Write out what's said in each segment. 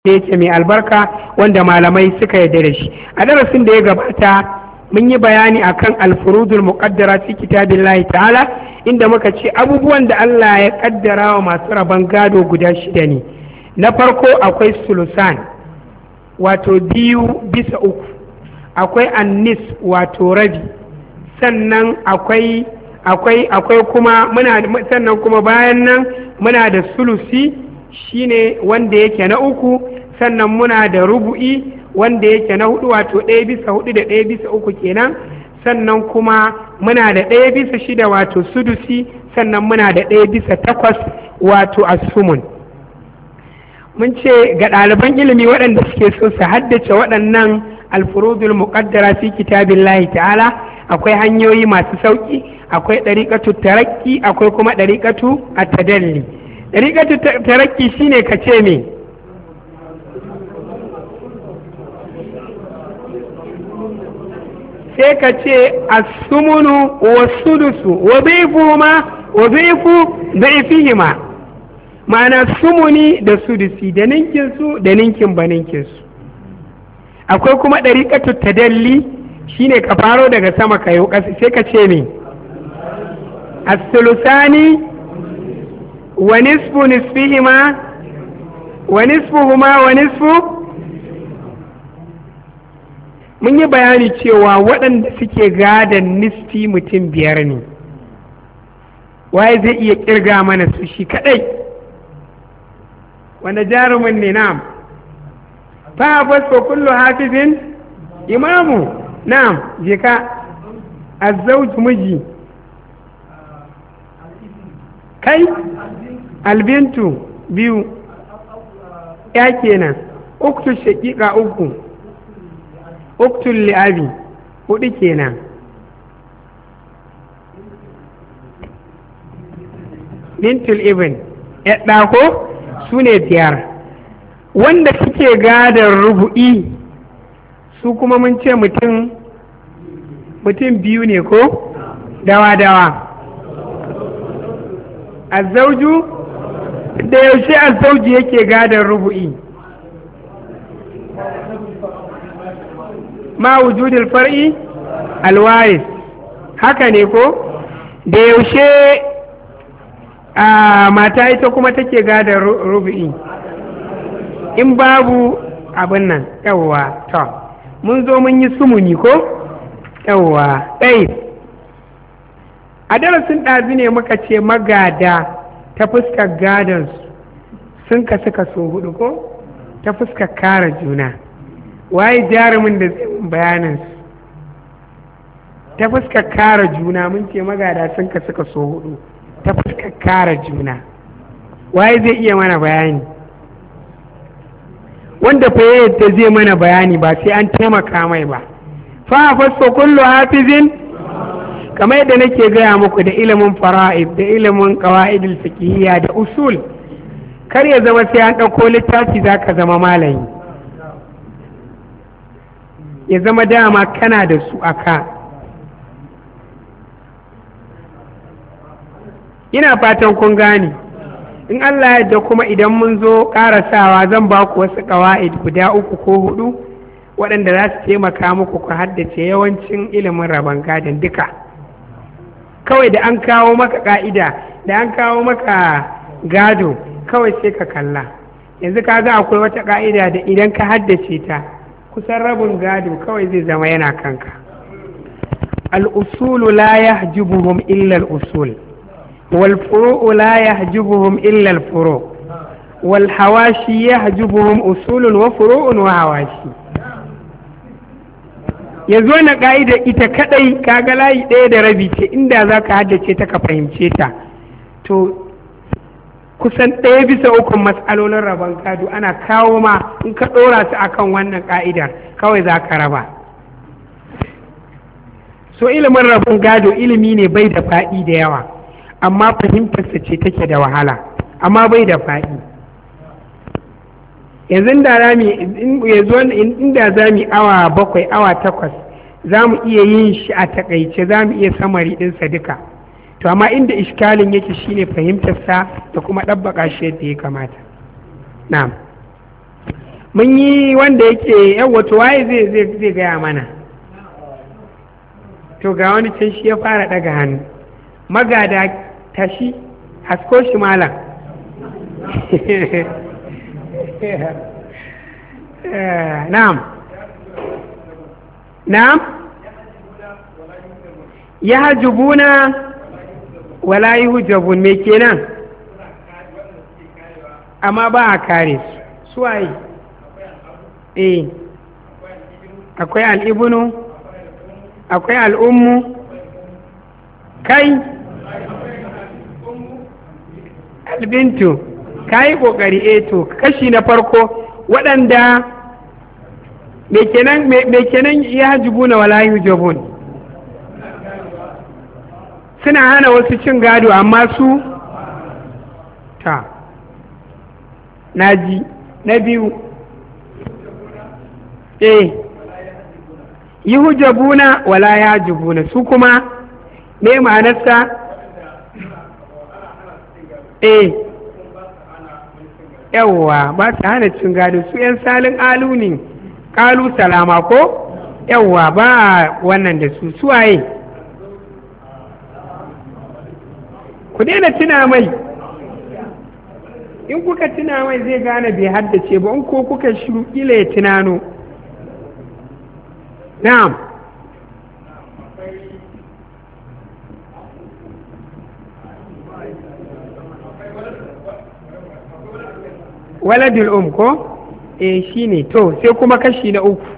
da yake mai albarka wanda malamai suka yarda da shi. A darasin da ya gabata mun yi bayani akan alfurudul muqaddara fi kitabillahi ta'ala, inda muka ce abubuwan da Allah ya kaddara wa masu rabon gado guda 6 ne. Na farko akwai sulusan, wato 2/3, akwai annis wato rabi, sannan akwai kuma sannan kuma bayan nan muna da sulusi shine wanda yake na 3, sannan muna da rubu'i wanda yake na 4, wato 1/4 da 1/3 kenan, sannan kuma muna da 1/6 wato sudusi, sannan muna da 1/8 wato asumun. Mun ce ga ɗaliban ilimi waɗanda suke so su haddace waɗannan alfurudul muqaddara fi kitabillahi ta'ala, akwai hanyoyi masu sauƙi. Akwai ɗariƙatu tarakki, akwai kuma ɗariƙatu at-tadalli. Ɗariƙatu tarakki shine ka ce me? Sai ka ce as-sumunu wa sudusu wa dhifuma wa dhifu dhifihima, ma'ana sumuni da sudusi da ninkin su da ninkin baninkin su. Akwai kuma ɗariƙatu tadalli shine ka faro daga sama ka yi ƙasa, sai ka ce me? الثلثان ونصف نصفهما ونصفهما ونصف. mun yi bayani cewa waɗanda suke gadon nisfi mutum 5 ne. Waye zai iya kirga mana su shi kadai? wanda jarumin ne? Na'am. fa fa kullu hafizin imamu. Na'am, je ka. azzauj miji, kai albintu 2, ya kenan. uktu shaqiqa 3, uktu li'abi 4 kenan. bintul ibn ya ɗako su ne 5. wanda suke gadon rubu'i su kuma mun ce mutum 2 ne ko? dawa azzauju, da yaushe azzauju yake gadon rubu'i? ma wujudul far'i alwaris, haka ne ko? da yaushe mata ita kuma take gadon rubu'i? in babu abin nan. yawwa, to mun zo mun yi sumuni ko? yawwa, ɗai. A darasin ɗazu ne muka ce magada ta fuskar gadonsu sun kasu kaso 4 ko? ta fuskar kare juna. Waye jarumin da zai bayaninsu? ta fuskar kare juna mun ce magada sun kasu kaso 4 ta fuskar kare juna. Waye zai iya mana bayani? wanda fa yadda zai mana bayani ba sai an taimaka mai ba. fa fa kullu hafizin, kamar yadda nake gaya muku da ilimin fara'id da ilimin qawaidul fiqhiyya da usul, kar ya zama sai an ɗauko littafi zaka zama malami. ya zama dama kana da su aka. ina fatan kun gane. in Allah ya yarda kuma idan mun zo ƙarasawa zan ba ku wasu qawaid guda 3 ko 4 waɗanda za su taimaka muku ku haddace yawancin ilimin rabon gadon duka. kawai da an kawo maka ka'ida, da an kawo maka gado, kawai sai ka kalla. yanzu ka ga akwai wata ka'ida da idan ka haddace ta kusan rabin gado kawai zai zama yana kanka. al'usulu la yahjubuhum illa al'usul, wal furu'u la yahjubuhum illa al furu', wal hawashi yahjubuhum usulun wa furu'un wa hawashi. ya zo na ƙa'ida ita kaɗai kaga layi 1 da rabi ce, inda za ka haddace ta ka fahimce ta, to kusan 1/3 matsalolin rabon gado ana kawo ma in ka ɗora su akan wannan ƙa'idar kawai za ka raba. so ilimin rabon gado ilimi ne bai da faɗi da yawa, amma fahimtarsa ce take da wahala, amma bai da faɗi. yanzu inda za mu awa 7 awa 8 za mu iya yin shi a takaice, za mu iya samari ɗinsa duka. to amma inda iskalin yake shine fahimtarsa da kuma ɗabbaka shi yadda ya kamata. na'am. mun yi wanda yake yawa to waye zai gaya mana. To ga wani can shi ya fara daga hannu. Magada tashi hasko shi malam. Na'am. Na'am. Ya hajubuna wala yuhjabun me kenan? Amma ba a kare su waye? Akwai al'ibnu, akwai al'ummu, kai albintu, ka yi ƙoƙari to kashi na farko waɗanda me kenan ya hajjubu na wala yujabun suna hana wasu cin gado amma su ta naji na biyu yi hujjabuna wala ya hajjubuna su kuma me ma'anarsa yawwa ba su hana cin gado su 'yan salin alu ne kalu salama ko yawwa ba wannan da su suwaye ku daina tuna mai in kuka tuna mai zai gane bai haddace ba in ko kuka shiru kila ya tunano. Na'am. Waladul ko shine to sai kuma kashi na uku.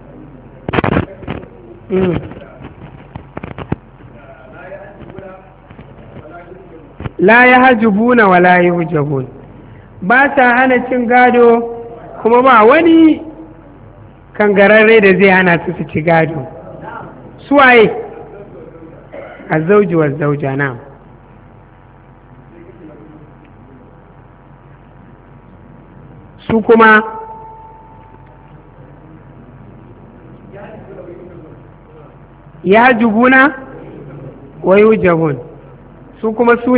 La ya hajubuna wala yuhjabun ba sa hana cin gado kuma ba wani kangararre da zai hana su ci gado. Suwaye? Azzauji wa zauja. Na su kuma ya hajubuna wa yuhjabun su kuma su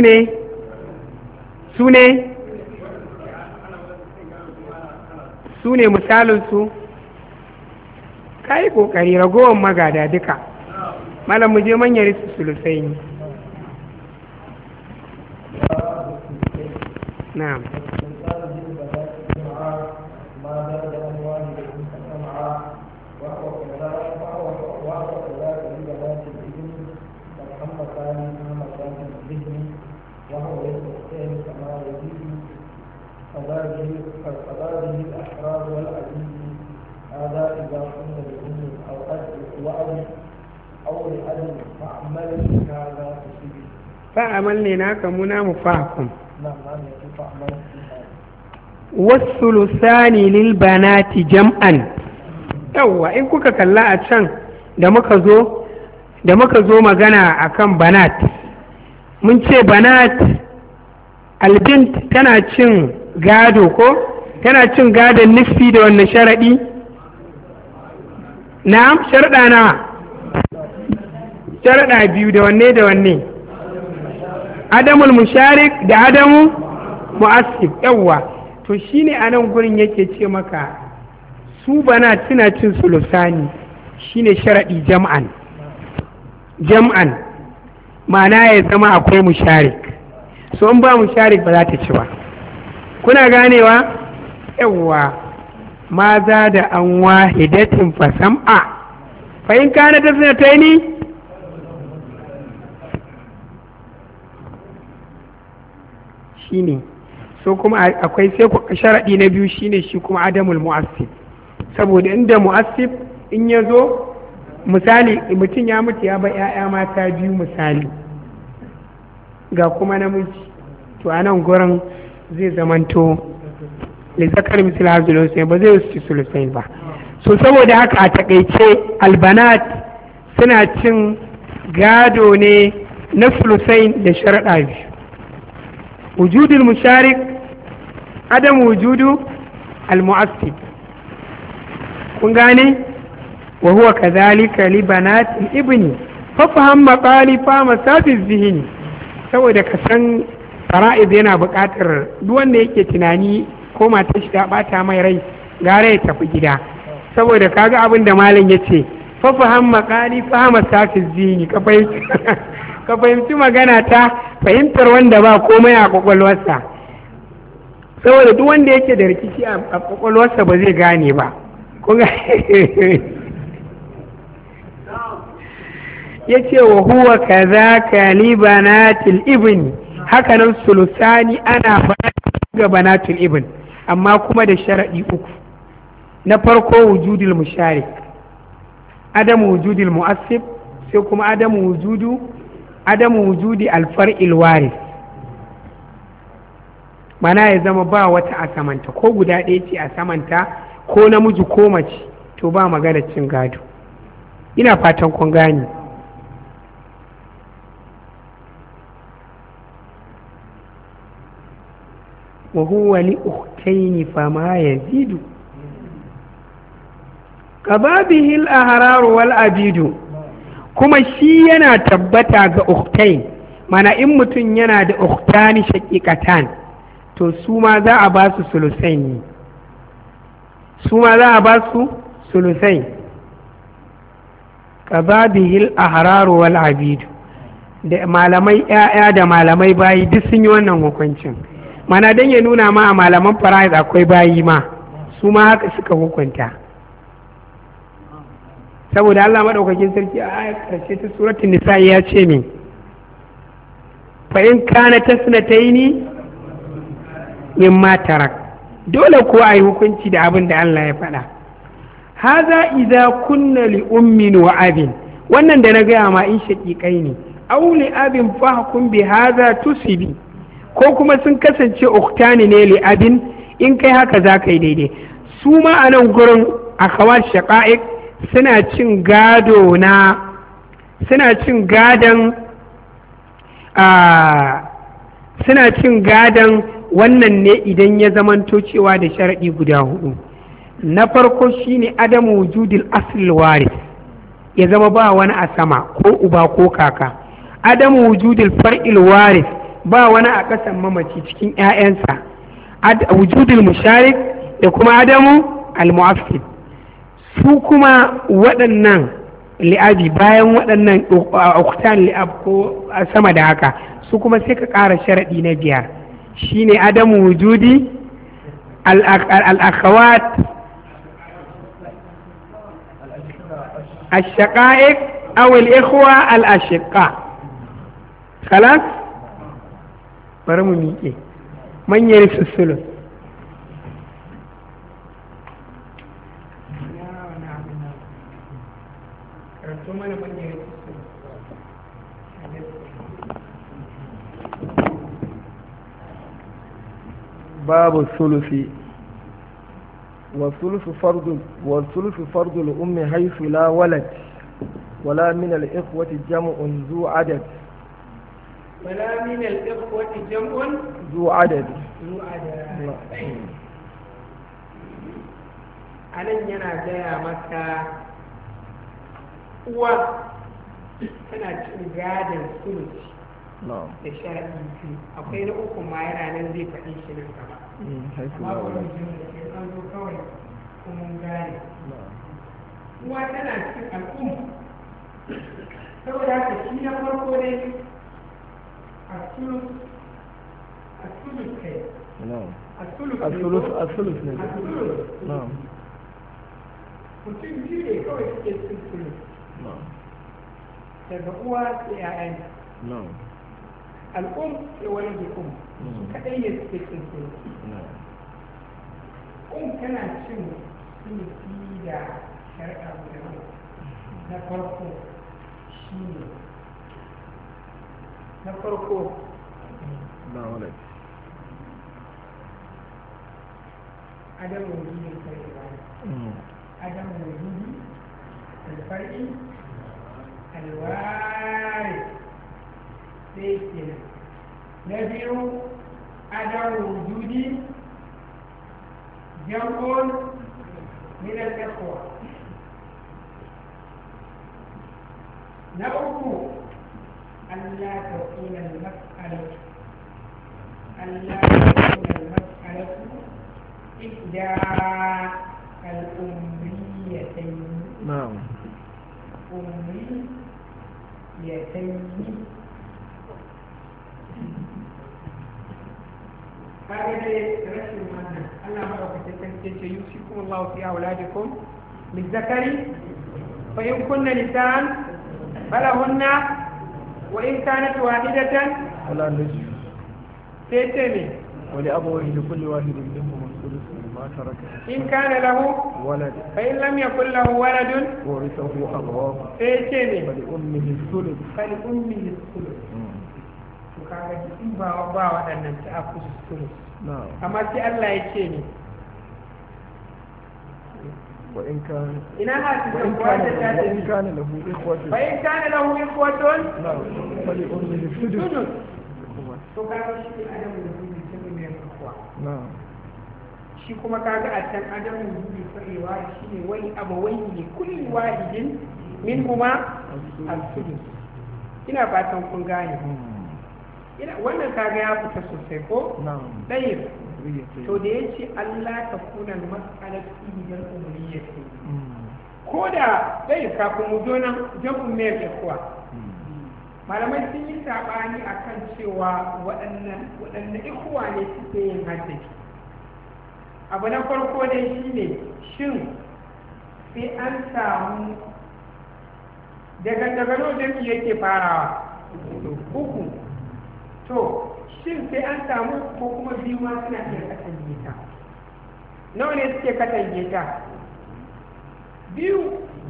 ne misalinsu. ka yi ƙoƙari ragowar magada duka malam mu je manyan risu sulusai ne. na'am. fa'amal ne naka muna mu fahim wasu lusani lil banati jam'an. yawwa in kuka kalla a can da muka zo magana akan banat mun ce banat albint tana cin gado ko tana cin gadon nufi da wannan sharaɗi. na'am sharaɗa na sharaɗa biyu da wanne adamul musharik da adamu mu'assib. yawwa to shine a nan gurin yake ce maka su bana suna cin sulusani shine sharaɗi jam'an ma'ana ya zama akwai musharik. so in ba musharik ba za ta ci ba. kuna ganewa? yawwa ma za da an wahidatin fasam'a fahim kana ta sinataini. shine so kuma akwai sai sharaɗi na biyu shine shi kuma adamul mu'assib saboda inda mu'assib in ya zo misali mutum ya mutu ya ba 'ya'ya mata biyu misali ga kuma namiji to a nan gurin zai zamanto lizakar misal hazulun sai ba zai ci sulusain ba. so saboda haka a takaice albanat suna cin gado ne na sulusain da sharaɗa biyu wujudul musharik adam wujudu al-mu'assib. kun gane wa huwa kadhalika li banat ibni fa faham maqali fa masafi zihni saboda ka san fara'id yana buƙatar duk wanda yake tunani ko matar shi ta bata mai rai gara ya tafi gida, saboda kaga abin da malam ya ce fafaham makali fahama safi zini ka fahimci magana ta fahimtar wanda ba komai a kwakwalwarsa, saboda duk wanda yake da rikici a kwakwalwarsa ba zai gane ba. ya ce wa huwa kaza kali banatil ibn, hakanan sulusani ana faɗa ga banatil ibn, amma kuma da sharaɗi uku. Na farko wujudul musharik, adamu wujudul mu'assib, sai kuma adamu wujudi alfar'il waris, mana ya zama ba wata a samanta, ko guda ɗaya ce a samanta, ko namiji ko mace, to ba magana cin gado. Ina fatan kun gane. wa huwa li ukhtaini fama yazidu kababihi al-ahrar wal abidu, kuma shi yana tabbata ga ukhtain, mana in mutum yana da ukhtani shaqiqatan to su ma za a ba su sulusai ne, su ma za a ba su sulusai. kababihi al-ahrar wal abidu, da malamai ƴaƴa da malamai bayi duk sun yi wannan hukuncin, mana dan ya nuna ma a malaman fara'id akwai bayi ma, su ma haka suka hukunta, saboda Allah madaukakin sarki a ayat karshe ta suratul nisa ya ce min fa in kana tasnataini mimma tarak, dole ko ayi hukunci da abin da Allah ya faɗa. haza idza kunna li ummin wa abin, wannan da na gaya ma in shaqiqai ne, aw li abin fahkum bi hadha tusibi, ko kuma sun kasance uktani ne li abin, in kai haka za ka yi daidai. Su ma a nan gurin akhawat shaqa'iq suna cin gado na, suna cin gadon wannan ne idan ya zamanto cewa da sharaɗi guda hudu. Na farko shine adamu wujudil asl waris, ya zama ba wani a sama, ko uba ko kaka. Adamu wujudil far'il waris, ba wani a ƙasan mamaci cikin 'ya'yansa. Wujudul musharik da kuma adamu al-mu'affid. Su kuma waɗannan li'abi, bayan waɗannan uktan li'ab ko sama da haka, su kuma sai ka ƙara sharaɗi na biyar, shine adamu wujudi al-akhawat الشقائق أو الإخوة الأشقاء. خلاص برمو ميكي من يرث الثلث. باب الثلث. والثلث فرض الأم حيث لا ولد ولا من الإخوة جمع ذو عدد. ولا من الإخوة جمع ذو عدد. anan yana gaya maka uwa tana cin gadon sulusi da sharaɗi biyu, akwai na uku ma yana nan zai faɗi shi nan gaba, amma wani jin da ke an zo kawai kuma gane uwa tana cin al'umma, saboda haka shi na farko ne a sulus kai الثلث نعم mutum biyu ne kawai suke cin sulus daga uwa sai 'ya'yanta, al'um sai wani jikin su kaɗai ne suke cin sulus. Tana cin sulusi da shari'a guda na farko shi ne na farko adamu wujudin far'i adamu wujudi alfar'i alwari sai kenan. Na biyu adamu wujudi jam'un min al-ikhwa. Na uku Allah takuna al-mas'alatu إحدى na'am ummi ya tayi kaga dai rashin wannan Allah madaukakin sarki ce yusikum Allah fi auladikum lizakari fa in kunna nisan falahunna wa in kanat wahidatan wala nisf sai ce ne wali abawayhi li kulli wahidin minhum as-sudus mimma taraka in kana lahu walad fa in lam yakul lahu waladun warithahu abawahu sai ce ne wa li ummihi as-sulus fal ummihi as-sulus to kaga in ba waɗannan ta akusu sulus na'am amma sai Allah ya ce ne وإن كان ina hasu da وإن kuwa da ta وإن ce كان له إخوة fa in kana lahu ikhwatun نعم فلأمه السدس sudus to kaga shi adamu da zubi sai mai kuwa نعم shi kuma kaga a can adamu zubi farewa shine wani abawai ne kulli wahidin min huma al-sudus ina fatan kun gane wannan kaga ya fita sosai ko نعم ɗaya ذرية to da ya ce Allah ta kuna matsalar idan umuriya ce ko da ɗaya kafin mu zo nan jam'un mai da kuwa malamai sun yi saɓani a kan cewa waɗanne ikuwa ne suke yin haddace abu na farko dai shi ne shin sai an samu daga nawa jam'i yake farawa uku to shin sai an samu ko kuma biyu ma suna iya katange ta nawa ne suke katange ta biyu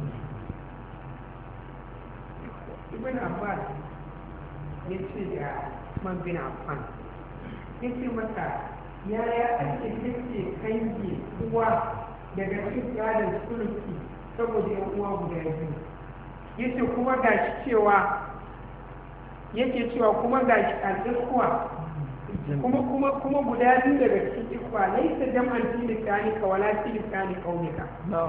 ibn abbas ya ce da man bin affan ya ce masa yaya ake kake kange uwa daga cikin gadon suluki saboda yan uwa guda biyu ya ce kuma gashi cewa yake cewa kuma gashi al'ikuwa kuma guda biyu daga cikin ikwa laisa jam'an tilistani ka wala tilistani kaunika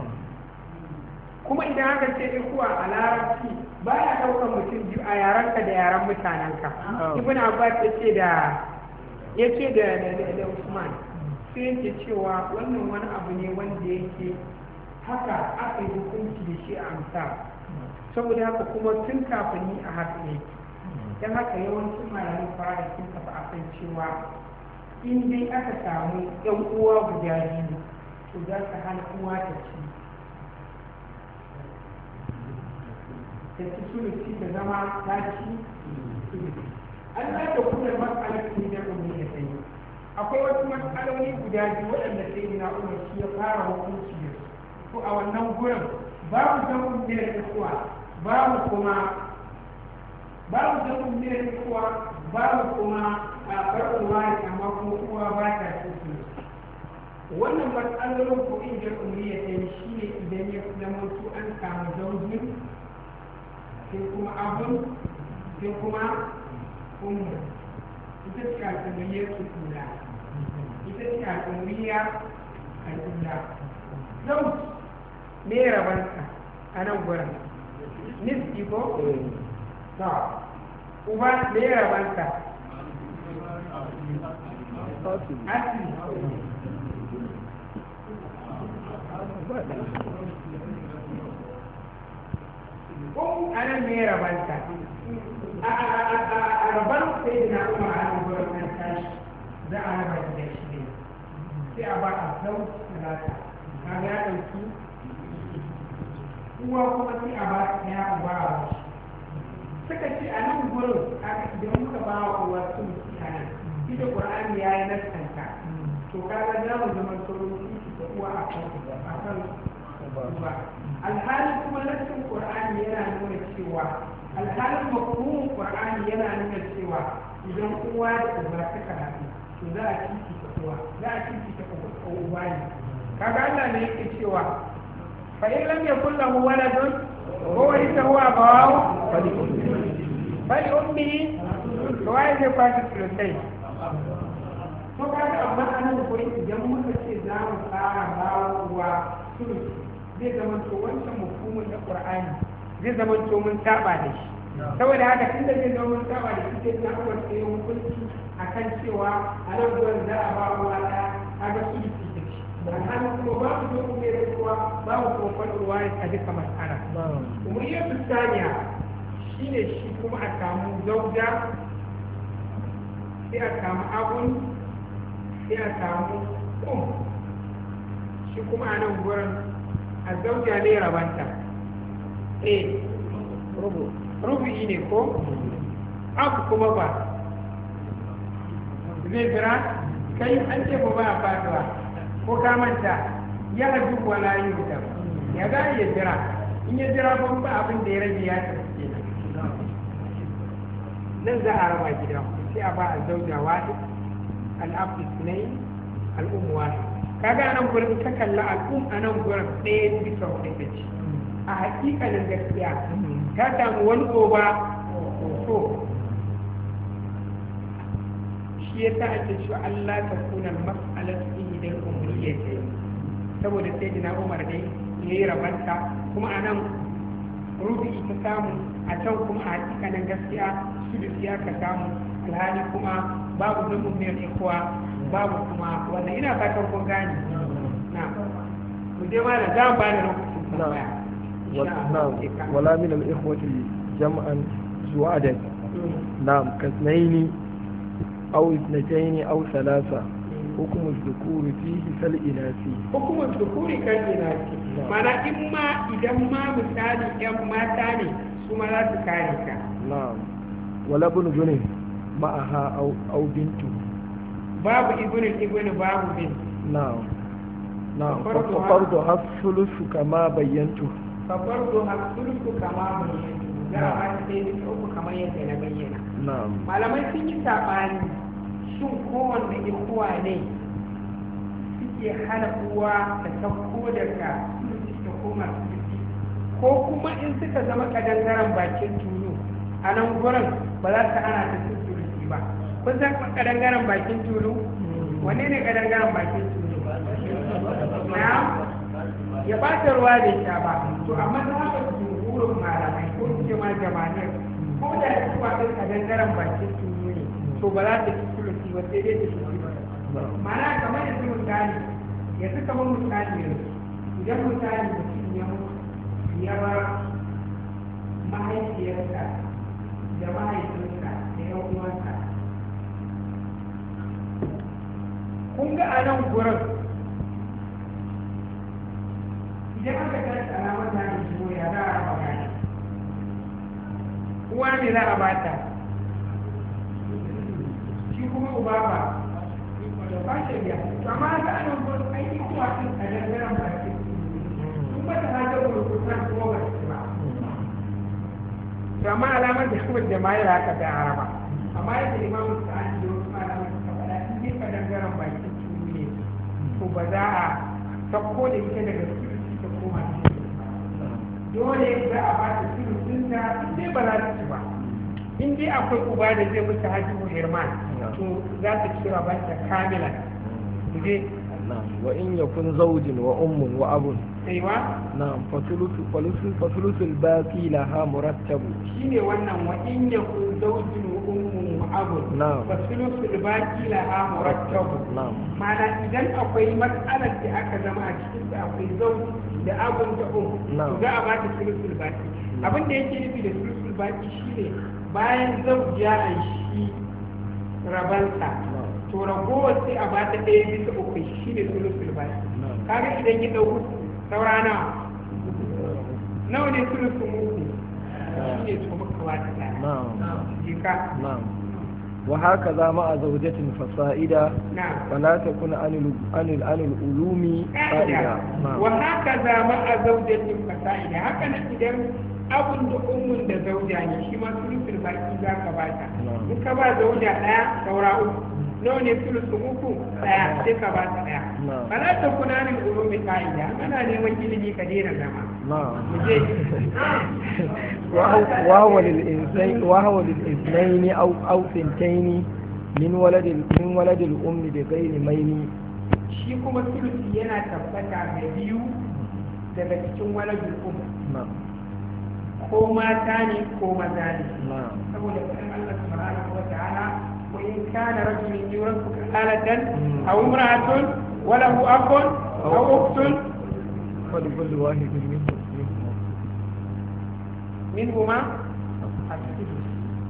kuma idan aka ce ikwa a larabci ba ya ɗaukar mutum biyu a yaranka da yaran mutanenka ibn abbas ya ce da usman sai yake cewa wannan wani abu ne wanda yake haka aka yi hukunci da shi a amsa saboda haka kuma tun kafin ni a haka ne don haka yawancin malamin fara sun tafi a kan cewa in dai aka samu yan uwa guda biyu to za ka hana uwa ta ci sulusi da zama ta ci an za ta kuma matsalar ne da ya sai akwai wasu matsaloli guda biyu waɗanda sai na umar shi ya fara hukunci da su to a wannan gurin babu zamun da ya babu zamun da kuwa babu kuma a farkon wani amma kuma uwa ba ta cikin wannan matsalolin ko in da umri ya sai shi ne idan ya zama su an samu zaujin sai kuma abun sai kuma ummu ita ce al'umriyar kula ita ce al'umriyar al'ula zauj me rabansa a nan gurin nisbi ko uba da ya rabanta asiri ko ana me ya rabanta a rabar sai da na kuma a nan gurin an tashi za a raba da shi ne sai a ba a zau talata kaga ya ɗauki uwa kuma sai a ba ta ya uba a wasu suka ce a nan gurin idan muka ba wa uwa sun ci a nan ita ƙur'ani ya yi naskanta to kaga za mu zama sauran da uwa a kan uba alhalin kuma nassin ƙur'ani yana nuna cewa alhalin mafhumin ƙur'ani yana nuna cewa idan uwa da uba suka haɗu to za a fifita uwa za a fifita uba ne kaga Allah ne yake cewa fa in lam yakul lahu waladun وورثه أبواه فلأمه فوائد فاتت ثلثين to kaga amma anan gurin idan muka ce za mu tsara bawa sulus zai zama to wancan mafhumin na Qur'ani zai zama to mun saba da shi saboda haka tunda zai zama mun saba da shi sai na uwar sai hukunci akan cewa a nan gurin za a ba wa ta kaga sulusi da shi alhalin kuma babu zo mai rikuwa babu kuma faɗurwa a duka mas'ala kuma iya saniya shine shi kuma a samu zauja sai a samu abun sai a samu shi kuma a nan gurin a zauja ne rabanta rubu'i ne ko aku kuma ba zai jira kai an ce ba a faduwa ko ka manta ya hajji wala yi wuta ya ga ya jira in ya jira ban ba abin da ya rage ya tafi nan za a raba gida sai a ba a zauja wahid al'abdu sunai al'ummu wahid kaga a nan gurin ka kalla al'um a nan gurin ɗaya bisa hudu da ce a hakikalin gaskiya ta samu wani goba so shi yasa ake cewa Allah ta kuna mas'alatu ihdal umriyyatayn saboda sai dina Umar dai yayi rabanta kuma anan rubi ta samu a can kuma a hakikanin gaskiya su da siya ka samu alhali kuma babu zumun mai ikuwa babu kuma wannan ina fatan kun gane na mu je ma da za mu bani lokacin tambaya wala min al-ikhwati jam'an zuwadan na'am kasnaini أو اثنتين أو ثلاثة حكم الذكور فيه كالإناث حكم الذكور كالإناث معنى إما إذا ما مثالي إما تاني ثم لا تكارك نعم ولا ابن معها أو بنت باب ابن باب بنت نعم ففرضها الثلث كما بينته ففرضها الثلث كما بينته za a ba ta ɗaya bisa uku kamar yadda na bayyana. Malamai sun yi saɓani shin kowanne ikuwa ne suke hana uwa ta sauko daga sulci ta koma sulci ko kuma in suka zama kadangaren bakin tulu a nan gurin ba za ta ana ta sulci ba. Kun san kadangaren bakin tulu? Wanne ne kadangaren bakin tulu? Na ya ɓata ruwa da sha ba. To amma za ka jumhurin malamai ko ce ma jamanin ko da ya ci wasan a dangaren bakin tunu ne to ba za ta ci sulusi ba sai dai ta ci mana kamar yanzu misali yanzu kamar misali yanzu idan misali mutum ya mutu ya bar mahaifiyarsa da mahaifinsa da yan uwansa kun ga a nan gurin idan aka tashi alamar da ne shigo ya za a raba gani uwa ne za a bata shi kuma uba ba da ba shi biya to amma ga anan gurin aiki kuwa sun a dangaren bakin sun ba ta hajjar rubutan kuma ba su ba to amma alamar da kuma jama'a ya haka da araba amma yadda imamu sa'adi da wasu alamar suka faɗa in dai ka dangaren bakin tuni ne to ba za a sauko da ita daga ta koma dole za a bata sulusun da sai ba za ta ci ba in dai akwai uba da zai mutu hajji hirman to za ta ci rabanta kamilan je wa in yakun zawjin wa ummun wa abun aiwa na'am fasulusul baqi laha murattabu shine wannan wa in yakun zawjin wa ummun wa abun fasulusul baqi laha murattabu mana idan akwai matsalar da aka zama a cikin da akwai zawji da abun da za a bata sulusul baqi abin da yake nufi da sulusul baqi shine bayan zawji ya aishi rabansa to ragowar sai a ba ta ɗaya bisa uku shi ne sulusul baqi kaga idan ya ɗau saura nawa ne sulusul uku shi ne to muka wata ɗaya jika وهكذا مع زوجة فصائدة فلا تكون عن العلوم قائدة وهكذا مع زوجة فصائدة هكذا إذا abun da ummun da zauja ne shi ma sulusul baki za ka ba ta in ka ba zauja ɗaya saura uku nawa ne sulusul uku ɗaya sai ka ba ta ɗaya fala ta kuna min ulumi ka'ida ana neman ilimi ka daina zama وهو للاثنين أو ثنتين من ولد الأم بغير مين shi kuma sulusi yana tabbata da biyu daga cikin waladul um ko mata ne ko maza ne saboda kan Allah subhanahu wa ta'ala wa in kana rajulun yurasu kalatan aw imra'atun wa lahu akhun أو أخت فلكل واحد منهما السدس.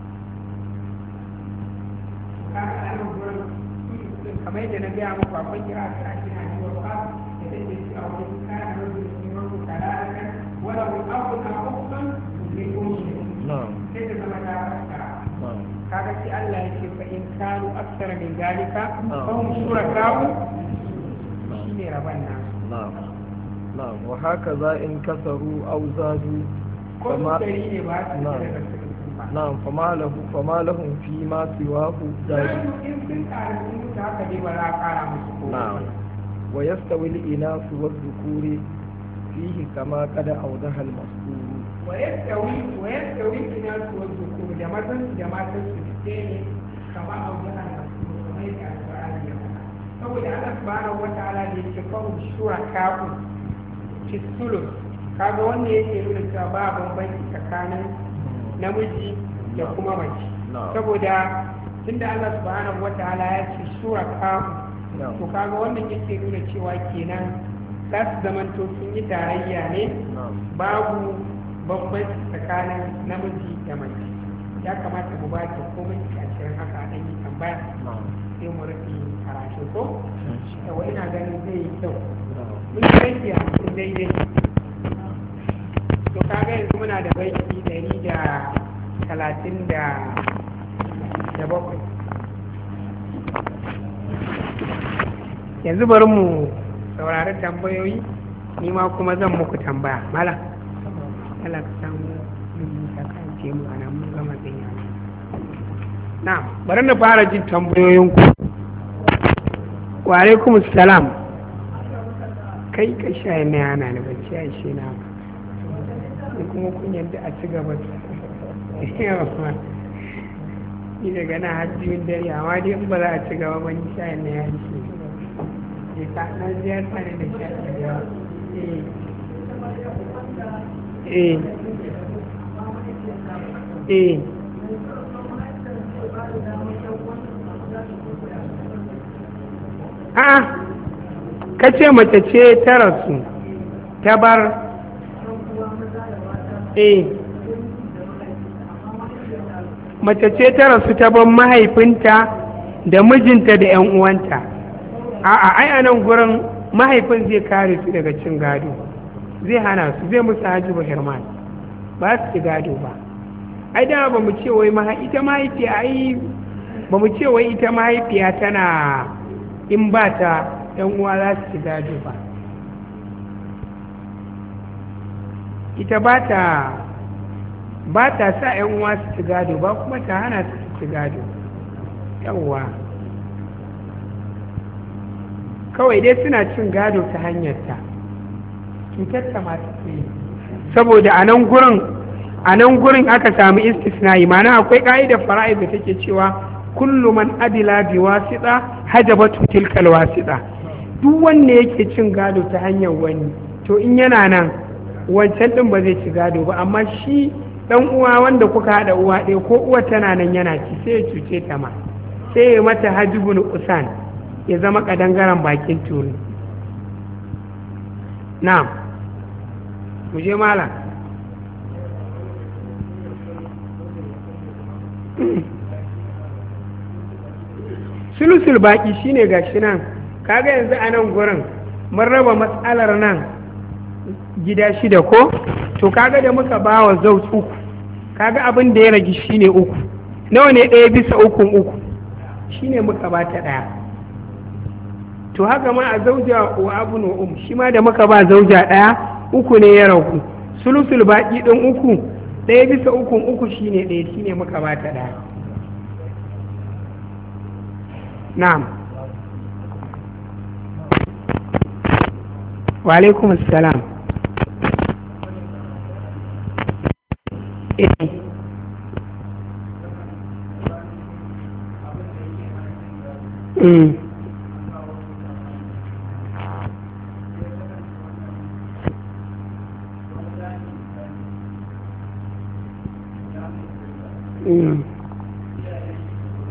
kamar yadda na gaya muku akwai kira a cikin hajji wa ba da zai ce a wani kayan rajin da sun rubu kalalakan wala wani abu na hukun ne kuma sai da zama ta fassara kaga shi Allah ya ce fa in kanu aksara min zalika fa hum shuraka'u shine raban nan na'am wa hakaza in kasaru aw zadu fama ne ba su da na'am fama lahum fi ma siwahu zadu in sun ƙara sun mutu haka dai ba za a ƙara musu ko na'am wa yastawi al-inasu wadh-dhukuri fihi kama qad awdaha al-masdur ويستوي الناس والذكور da mazan da matan su dake ne kama aujana da mai da alƙur'ani ya faɗa saboda Allah subhanahu wataala da yake kawo shuraka'u fisulus kaga wanda yake nuna cewa ba bambanci tsakanin namiji da kuma mace saboda tunda Allah subhanahu wataala ya ce shuraka'u to kaga wannan yake nuna cewa kenan za su zamanto sun yi tarayya ne babu bambanci tsakanin namiji da mace ya kamata mu ba ta komai a cikin haka dan yi tambaya sai mu rufe karatu ko yawa ina ganin zai yi kyau mun yi baiki a cikin daidai to kaga yanzu muna da baiki 137 yanzu bari mu saurari tambayoyi ni ma kuma zan muku tambaya mala Allah ka samu ka kance mu ana mun gama zanya na bari na fara jin tambayoyinku wa alaikum salam kai ka sha ne ana ne bacci a shi na ni kuma kun yadda a ci gaba ni daga na hajjin dare amma dai in ba za a ci gaba ba ni sha ne ya shi ne ka nan ziyar tsare da sha ne ka ce mace ce ta rasu ta bar mace ce ta rasu ta bar mahaifinta da mijinta da 'yan uwanta ai a nan gurin mahaifin zai kare su daga cin gado zai hana su zai musu haji ba hirman ba su ci gado ba ai da ba mu ce wai ita mahaifiya ai ba mu ce wai ita mahaifiya tana in ba ta yan uwa za su ci gado ba ita ba ta sa yan uwa su ci gado ba kuma ta hana su ci gado yawwa kawai dai suna cin gado ta hanyarta cutarta masu tsaye saboda a nan gurin aka samu istisna'i mana akwai ka'idar fara'id da take cewa kullu man adila bi wasita hajabatu tilkal wasita duk wanda yake cin gado ta hanyar wani to in yana nan wancan din ba zai ci gado ba amma shi dan uwa wanda kuka hada uwa ɗaya ko uwa tana nan yana ci sai ya cuce ta ma sai ya mata hajibun usan ya zama kadangaren bakin turi na'am mu je malam sulusul baki shine gashi nan kaga yanzu a nan gurin mun raba matsalar nan gida shida ko to kaga da muka ba wa zauj uku kaga abin da ya rage shine uku nawa ne ɗaya bisa uku shine muka ba ta ɗaya to haka ma a zauja wa abu na shi ma da muka ba zauja ɗaya uku ne ya ragu sulusul baki ɗin uku ɗaya bisa uku shine ɗaya shine muka ba ta ɗaya na'am wa alaikum assalam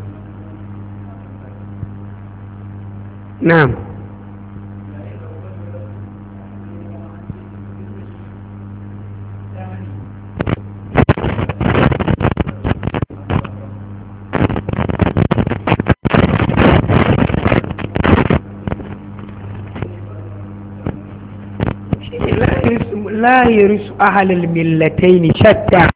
na'am la yarisu ahlul millatayn shatta,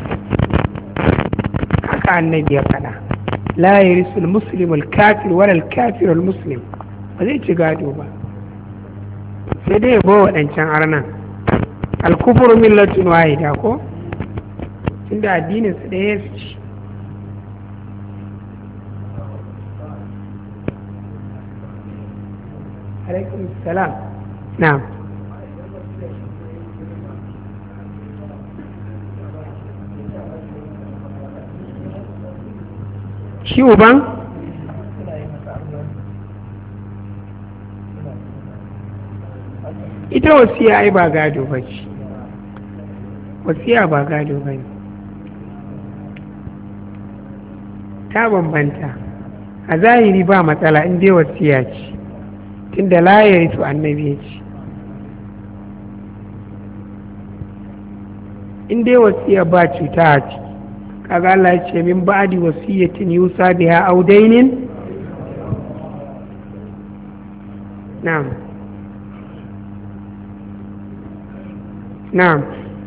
haka annabi ya faɗa. La yarisu al-muslimu al-kafir wala al-kafir al-muslim, ba zai ci gado ba, sai dai ba waɗancan arnan. Al-kufru millatun wahida ko, tunda addinin su ɗaya su ci. Alaikum salam. Na'am. Shi uban? Ita wasiya ai ba gado ba ce. Wasiya ba gado ba ne. Ta bambanta. A zahiri ba matsala in dai wasiya ce. Tunda layari su annabi ya ce, in dai wasiya ba cuta a ciki, kaga Allah ya ce min ba'di wasiyatin yusa biha aw dainin. Na'am. Na'am.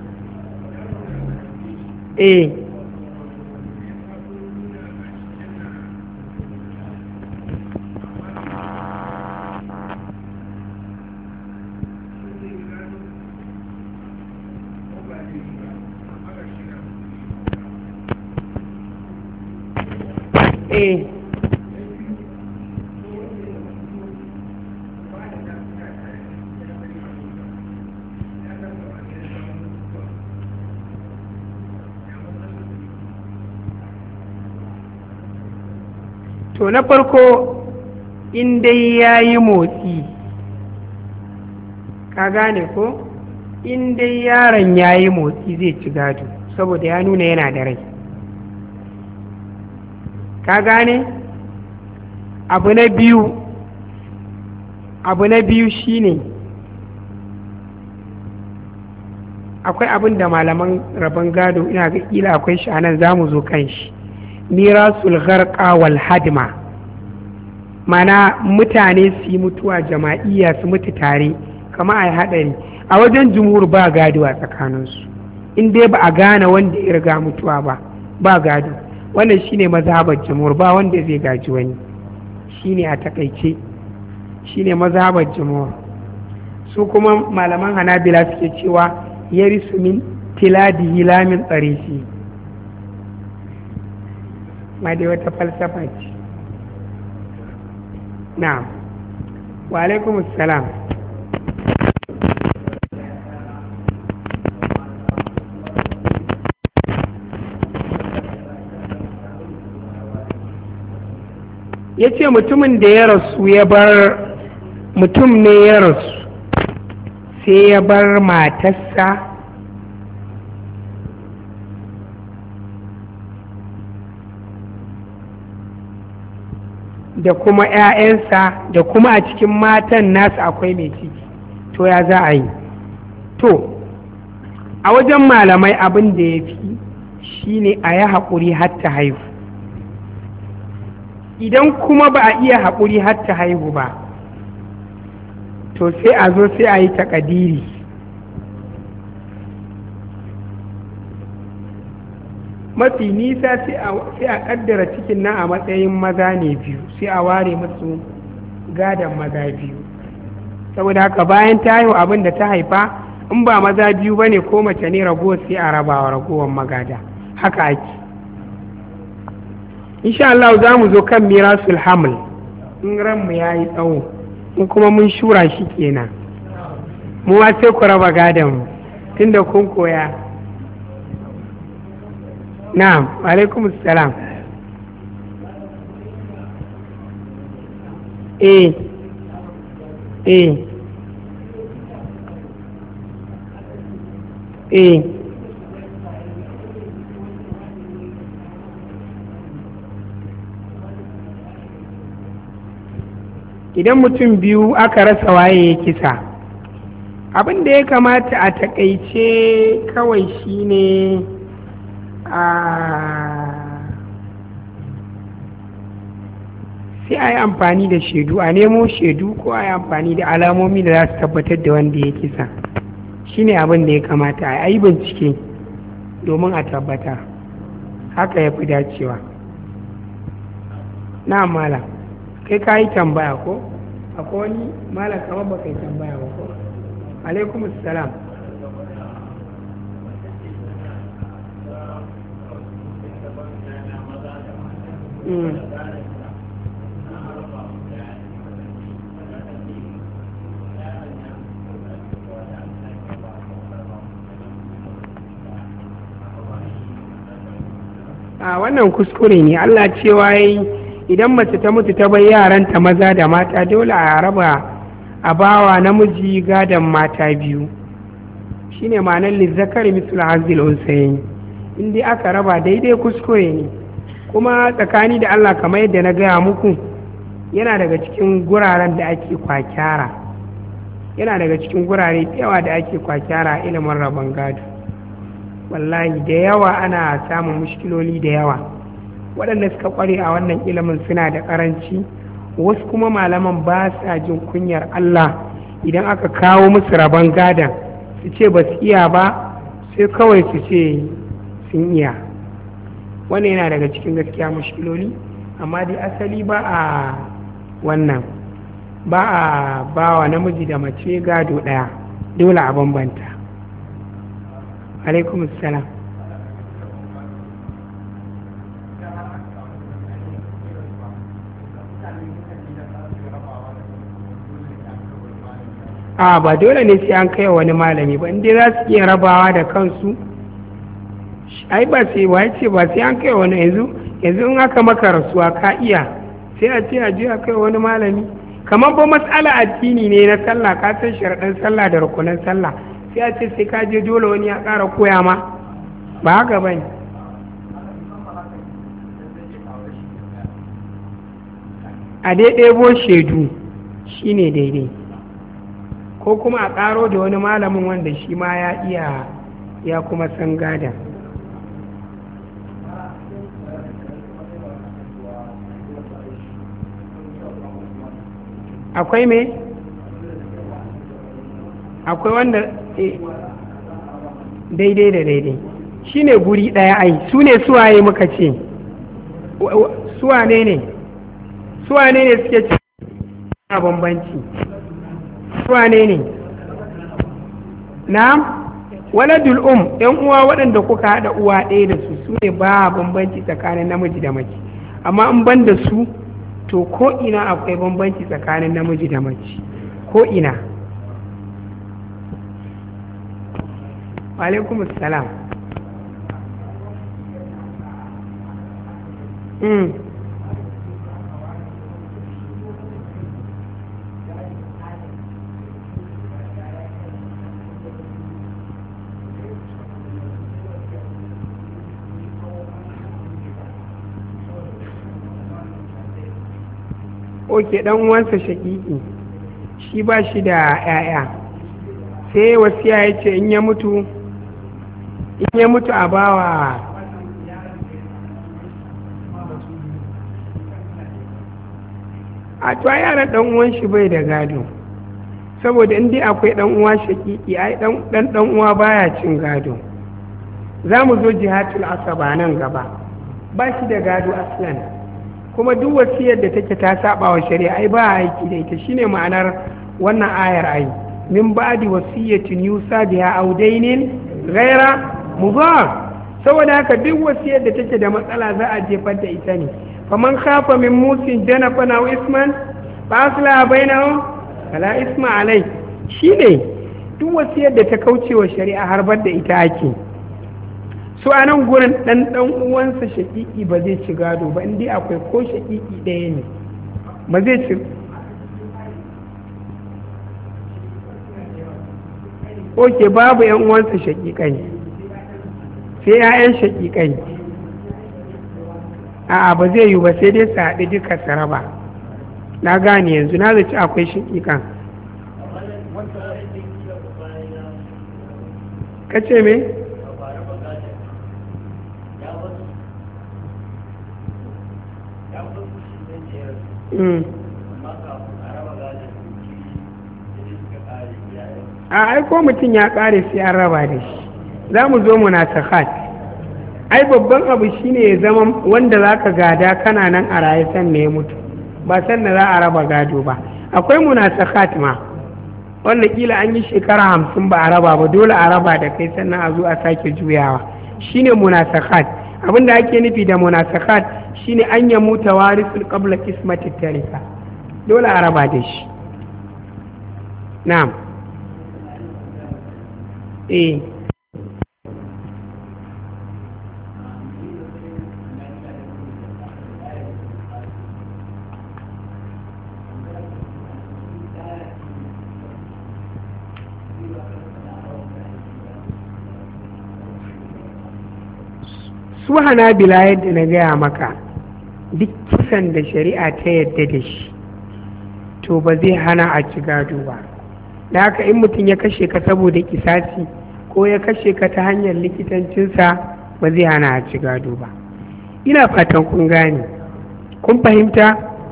To na farko, in dai ya yi motsi, ka gane ko? In dai yaron ya yi motsi zai ci gado, saboda ya nuna yana da rai. Ka gane? Abu na biyu shine akwai abin da malaman rabon gado, ina ga kila akwai shi anan, za mu zo kan shi. Mirasul gharqa wal hadma, mana mutane su yi mutuwa jama'iyya, su mutu tare kama a yi haɗari. A wajen jumhur ba gado a tsakaninsu, in dai ba a gane wanda ya riga mutuwa ba gado. Wannan shine mazhabar jumhur, ba wanda zai gaji wani, shine a takaice, shine mazhabar jumhur. Su kuma malaman hanabila suke cewa yarisu min tiladihi la min tsarisi, ma dai wata falsafa ce. Na'am. Wa alaikum assalam. Ya ce mutumin da ya rasu mutum ne ya rasu sai ya bar matarsa da kuma 'ya'yansa, da kuma a cikin matan nasa akwai mai ciki, to ya za a yi? To a wajen malamai abin da ya fi shi ne a yi haƙuri har ta haihu. Idan kuma ba a iya haƙuri har ta haihu ba, to sai a zo sai a yi taƙadiri. Mafi nisa sai a ƙaddara cikin nan a matsayin maza ne biyu, sai a ware musu gadon maza biyu. Saboda haka bayan ta haihu abin da ta haifa, in ba maza biyu ba ne ko mace ne, ragowar sai a rabawa ragowar magada. Haka ake. Insha Allah za mu zo kan mirasul haml in ranmu ya yi tsawo, in kuma mun shura shi kenan, mu ma sai ku raba gadon tunda kun koya. Na'am, alaikum salam. Idan mutum biyu aka rasa waye ya kisa, abin da ya kamata a takaice kawai shine sai a yi amfani da shaidu, a nemo shaidu ko a yi amfani da alamomi da za su tabbatar da wanda ya kisa. Shi ne abin da ya kamata a yi bincike domin a tabbata, haka ya fi dacewa. Na mala kai ka yi tambaya ko akwai wani mala kamar ba ka yi tambaya ba ko? Alaikum salam. A wannan kuskure ne. Allah cewa yi idan mace ta mutu ta bar yaranta maza da mata dole a raba a bawa namiji gadon mata biyu, shine ma'anar lizzakari mislu hazil unsayin. In dai aka raba daidai kuskure ne, kuma tsakani da Allah kamar yadda na gaya muku yana daga cikin guraren da ake kwakyara, yana daga cikin gurare da yawa da ake kwakyara a ilimin rabon gado. Wallahi da yawa ana samun mushkiloli da yawa. Waɗanda suka ƙware a wannan ilimin suna da ƙaranci, wasu kuma malaman ba sa jin kunyar Allah idan aka kawo musu rabon gadon su ce ba su iya ba, sai kawai su ce sun iya. Wannan yana daga cikin gaskiya mushkiloli, amma dai asali ba a wannan, ba a bawa namiji da mace gado ɗaya, dole a bambanta. Alaikum salam. A ba dole ne sai an kai wani malami ba, inda za su iya rabawa da kansu. Ai ba sai ba ce ba sai an kai wani. Yanzu in aka maka rasuwa ka iya, sai a ce a je a kai wani malami. Kamar ba matsala addini ne na sallah, ka san sharaɗin sallah da rukunan sallah, sai a ce sai ka je dole wani ya ƙara koya ma, ba haka ba ne. A ɗebo shaidu shi ne daidai, ko kuma a ƙaro da wani malamin wanda shi ma ya iya ya kuma san gada. Akwai me? Akwai wanda daidai da daidai shi ne guri ɗaya. Ai su ne suwaye muka ce, suwane ne suke ce a bambanci, suwane ne? Na waladul ‘yan uwa waɗanda kuka haɗa uwa ɗaya da su ne ba bambanci tsakanin namiji da mace, amma in ban da su to ko ina akwai bambanci tsakanin namiji da mace, ko ina. Alaikum salam. Oke, ɗan uwansa shaƙiƙi shi ba shi da 'ya'ya, sai wasiya ya ce in ya mutu a bawa a to yaran ɗan uwan shi bai da gado, saboda in dai akwai ɗan uwa shaƙiƙi ai ɗan uwa baya cin gado. Za mu zo jihatul asaba nan gaba, ba shi da gado aslan, kuma duk wasiyar da take ta saba wa shari'a ai ba aiki da ita. Shine ma'anar wannan ayar ai min ba'di wasiyatin yusa biha aw dainin ghaira mudar. Saboda haka duk wasiyar da take da matsala za a jefar da ita ne. faman khafa min musin janafan aw isman fa asla bainahum fala isma alai. Shine duk wasiyar da ta kauce wa shari'a harbar da ita ake. So a nan gurin ɗan uwansa shaƙiƙi ba zai ci gado ba, inda akwai ko shaƙiƙi ɗaya ne ba zai ci. Oke, babu ‘yan uwansa shaƙiƙai sai ‘ya'yan shaƙiƙai. A'a ba zai yi ba, sai dai su haɗu duka su raba. Na gane yanzu, na zaci akwai shaƙiƙan. Ka ce me? a aiko mutum ya ƙare sai an raba da shi. Za mu zo munasakhat. Ai babban abu shine ya zama wanda za ka gada kana nan a raye san ne ya mutu, ba san da za a raba gado ba. Akwai munasakhat ma wanda kila an yi shekara 50 ba a raba ba, dole a raba da kai sannan a zo a sake juyawa, shine munasakhat. Abin da ake nufi da munasakhat shine an ya muta warisul qabla qismati tarika, dole a raba da shi. Na'am. Su Hanabila yadda na gaya maka, duk kisan da shari'a ta yadda da shi to ba zai hana a ci gado ba. Da haka in mutum ya kashe ka saboda kisasi ko ya kashe ka ta hanyar likitancinsa ba zai hana a ci gado ba. Ina fatan kun gane, kun fahimta?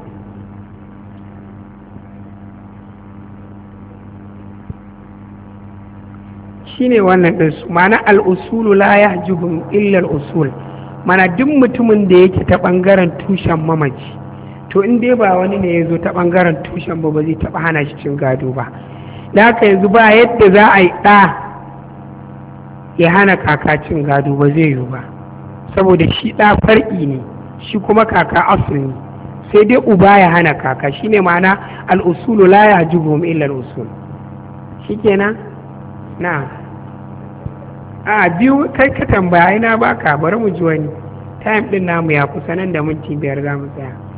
Shine wannan ɗinsu, mana al'usulu la ya jihun illar usul, mana duk mutumin da yake ta ɓangaren tushen mamaci to in dai ba wani ne ya zo ta ɓangaren tushen ba zai taɓa hana shi cin gado ba. Da haka yanzu ba yadda za a yi ɗa ya hana kaka cin gado, ba zai yiwu ba, saboda shi ɗa far'i ne, shi kuma kaka asul ne, sai dai uba ya hana kaka. Shine ma'ana al'usulu la ya jihun illar usul. Shikenan? Na a biyu kai ka tambaya ina baka, bari mu ji wani. Time din namu ya kusa, nan da minti 5 za mu tsaya.